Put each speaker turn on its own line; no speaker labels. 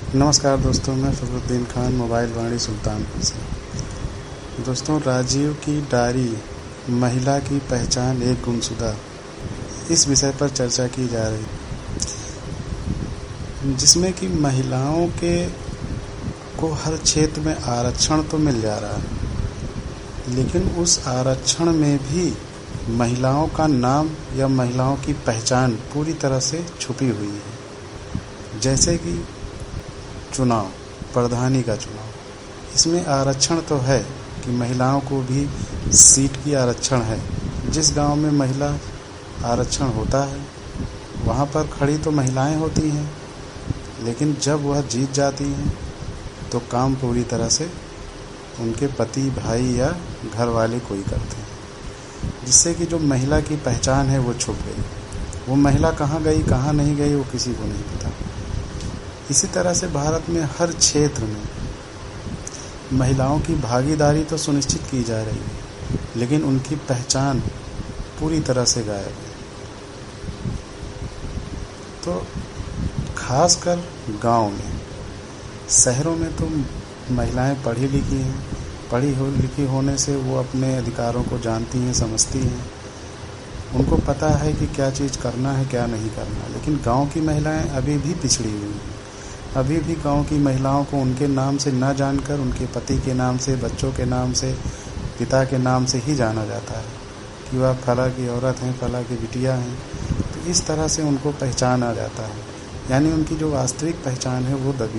नमस्कार दोस्तों, मैं फ़खरुद्दीन खान, मोबाइल वाणी सुल्तानपुर से। दोस्तों, राजीव की डायरी, महिला की पहचान एक गुमशुदा, इस विषय पर चर्चा की जा रही, जिसमें कि महिलाओं के को हर क्षेत्र में आरक्षण तो मिल जा रहा है, लेकिन उस आरक्षण में भी महिलाओं का नाम या महिलाओं की पहचान पूरी तरह से छुपी हुई है। जैसे कि चुनाव, प्रधानी का चुनाव, इसमें आरक्षण तो है कि महिलाओं को भी सीट की आरक्षण है। जिस गांव में महिला आरक्षण होता है वहां पर खड़ी तो महिलाएं होती हैं, लेकिन जब वह जीत जाती हैं तो काम पूरी तरह से उनके पति, भाई या घर वाले कोई करते हैं, जिससे कि जो महिला की पहचान है वो छुप गई। वो महिला कहाँ गई, कहाँ नहीं गई, वो किसी को नहीं पता। इसी तरह से भारत में हर क्षेत्र में महिलाओं की भागीदारी तो सुनिश्चित की जा रही है, लेकिन उनकी पहचान पूरी तरह से गायब है। तो खासकर गांव में, शहरों में तो महिलाएं पढ़ी लिखी हैं, लिखी होने से वो अपने अधिकारों को जानती हैं, समझती हैं, उनको पता है कि क्या चीज़ करना है, क्या नहीं करना। लेकिन गांव की महिलाएं अभी भी पिछड़ी हुई हैं। अभी भी गांव की महिलाओं को उनके नाम से न जानकर उनके पति के नाम से, बच्चों के नाम से, पिता के नाम से ही जाना जाता है कि वह फला की औरत हैं, फला की बिटिया हैं। तो इस तरह से उनको पहचाना जाता है, यानी उनकी जो वास्तविक पहचान है वो दबी